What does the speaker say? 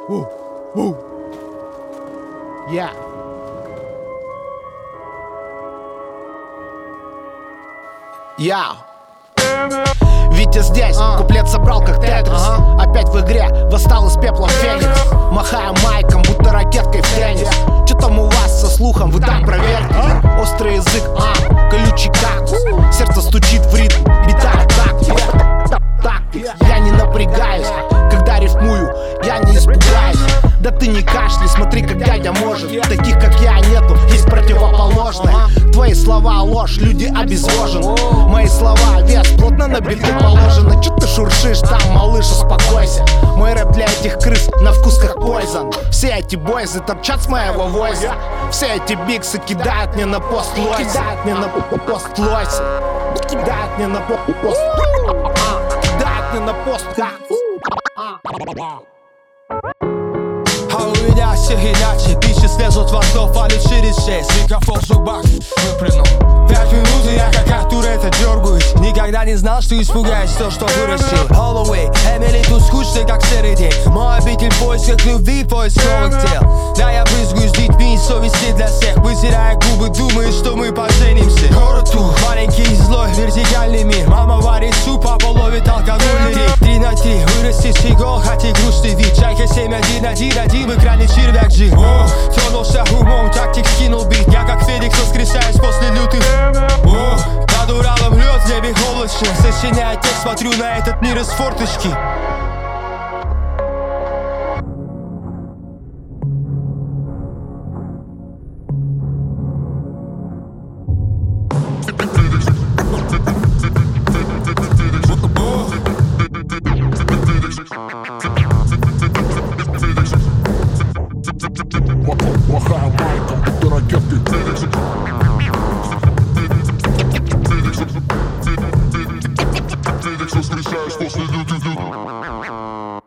Я. Витя здесь, куплет собрал как Тетрис. Опять в игре, восстал из пепла Феникс. Махая майком, будто ракеткой в теннис. Чё там у вас со слухом, вы там проверьте. Острый язык, колючий кактус. Сердце стучит в ритм, бита так. Я не напрягаюсь, когда рифмую, я не испугаюсь. Да ты не кашляй, смотри, как дядя может. Таких, как я, нету, есть противоположные. Твои слова ложь, люди обезвожены. Мои слова вес, плотно на биты положено. Чё ты шуршишь там, малыш, успокойся. Мой рэп для этих крыс на вкус как пойзон. Все эти бойзы торчат с моего войса. Все эти биксы кидают мне на пост лойс. Кидают мне на пост лойс. Кидают мне на пост. Кидают мне на пост. А у меня все иначе. Пища слезут во ртов, валит через 6. Микрофон в зубах, выплюнул. 5 минут и я как от Туретта дергаюсь. Никогда не знал, что испугаюсь то, что вырастил. Holloway, Эмили тут скучный, как серый день. Мой обитель в поисках любви, поиск новых тел. Да, я брызгаю с детьми, совести для всех. Вытирая губы, думаю, что мы поженимся. Город тут, маленький и злой, вертикальный мир. Мама варит суп, папа ловит алкогольный риф. 3 на 3, вырастешь игол, хотя грустный вид. Чайка 7-1-1-1, в экране червяк жив. Тронулся умом, тактик скинул бит. Я как Феникс воскресаюсь после лютых. Над Уралом лед, в небе облачно. Сочиняя текст, смотрю на этот мир из форточки. Махая майком, будто ракеткой. Воскресаешь после лютых.